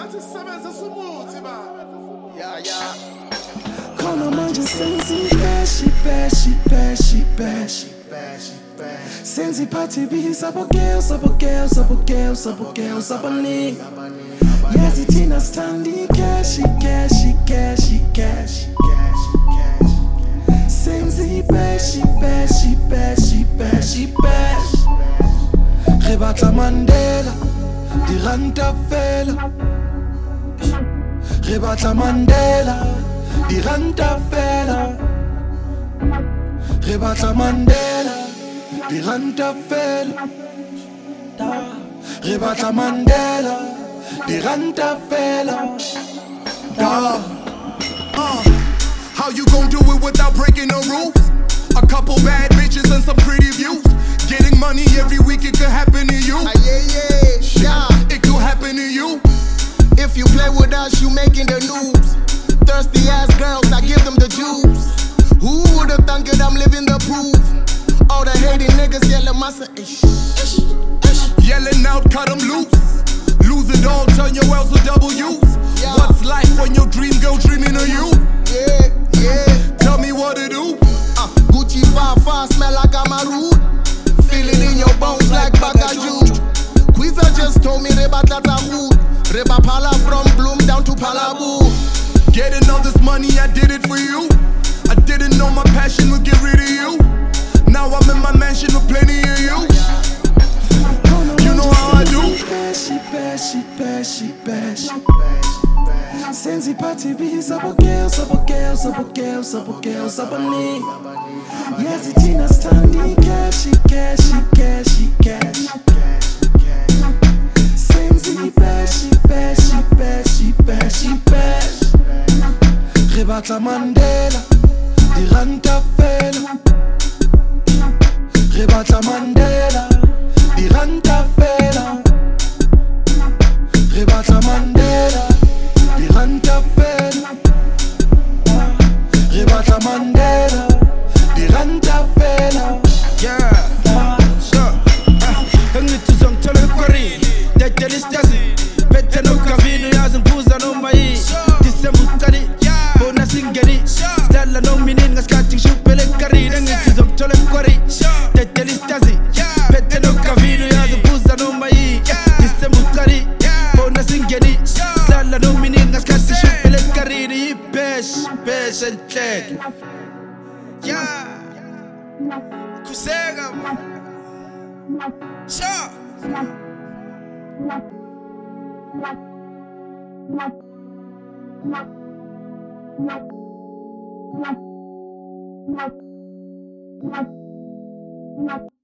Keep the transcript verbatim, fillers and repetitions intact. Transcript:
Yeah, yeah. Khona manje sengizibhe shibhe shibhe shibhe sengiziphathe ibiza abo girls abo girls abo girls abo girls abaningi yazi thina sithanda ikeshi keshi keshi keshi sengizibhe shibhe shibhe shibhe shibhe re batla Mandela diranta fela re batla Mandela diranta fela re batla Mandela diranta fela re batla Mandela diranta fela Uh, uh, how you gon' do it without breaking the rules? A couple bad bitches and some pretty views. Getting money every week, it could happen to you. Uh, yeah, yeah, yeah. It could happen to you. If you play with us, you making the news. Thirsty ass girls, I give them the juice. Who would've thunk it, I'm living the proof. All the hating niggas yelling massa ish, ish, ish. Yelling out, cut them loose. Lose it all, turn your L's to double U's. Yeah. What's life when your dream girl dreaming of you? Yeah, yeah. Tell me what to do. Uh, Gucci Fafa smell like I'm a root. Feel it in your bones like Bagaju. Quiza just told me Reba Tata Hood. Reba Pala from Bloom down to Palabu. Getting all this money, I did it for you. I didn't know my passion would get rid of you. Now I'm in my mansion with plenty of you. You know how I do. Shibhe shibhe shibhe shibhe sengiziphathe ibiza abo girls abo girls abo girls abo girls abaningi yazi thina sithanda ikeshi keshi keshi keshi sengizibhe shibhe shibhe shibhe shibhe re batla Mandela diranta fela re batla Mandela diranta fela re batla Mandela diranta fela re batla Mandela diranta fela. Yeah, sure. Ngithi uzongithola ekwarini dedela isitazi phethe nokavini uyazi ngiphuza noma yini December uqali bona singeni sidlala nomini ngasikhathi ngishubhele ekarini ngithi uzongithola ekwarini dedela isitazi phethe nokavini uyazi ngiphuza noma yini December uqali bona singeni sidlala nomini ngasikhathi ngishubhele ekarini ibesh besh enhleke yeah kuseka sure What?